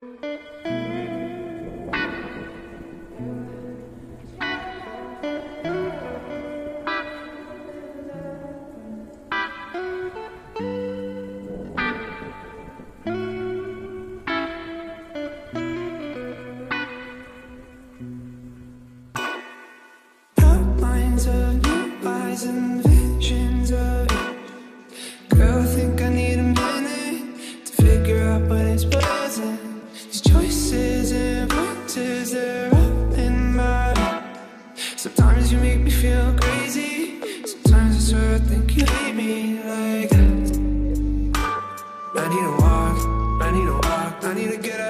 Outlines of new eyes and visions of you. Girl, I think I need a minute to figure out what it's buzzing. These choices and voices, they're all in my head. Sometimes you make me feel crazy. Sometimes I swear I think you hate me like that. I need a walk, I need a walk, I need to get